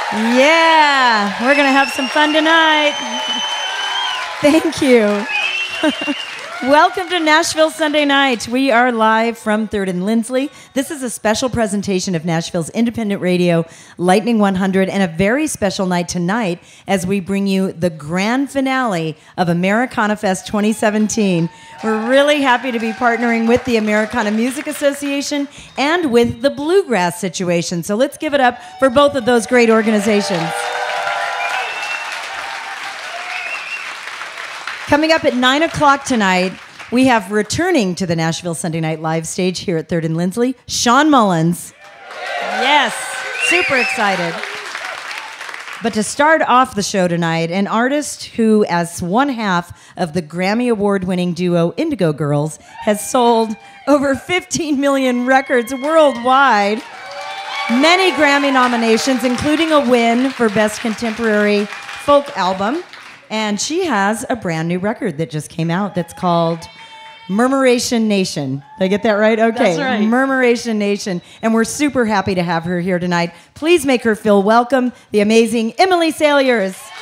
Yeah, we're going to have some fun tonight. Thank you. Welcome to Nashville Sunday Night. We are live from 3rd and Lindsley. This is a special presentation of Nashville's independent radio, Lightning 100, and a very special night tonight as we bring you the grand finale of Americana Fest 2017. We're really happy to be partnering with the Americana Music Association and with the Bluegrass Situation. So let's give it up for both of those great organizations. Coming up at 9 o'clock tonight, we have returning to the Nashville Sunday Night Live stage here at 3rd and Lindsley, Sean Mullins. Yes, super excited. But to start off the show tonight, an artist who, as one half of the Grammy Award-winning duo Indigo Girls, has sold over 15 million records worldwide, many Grammy nominations, including a win for Best Contemporary Folk Album. And she has a brand new record that just came out that's called Murmuration Nation. Did I get that right? Okay. That's right. Murmuration Nation. And we're super happy to have her here tonight. Please make her feel welcome, the amazing Emily Saliers.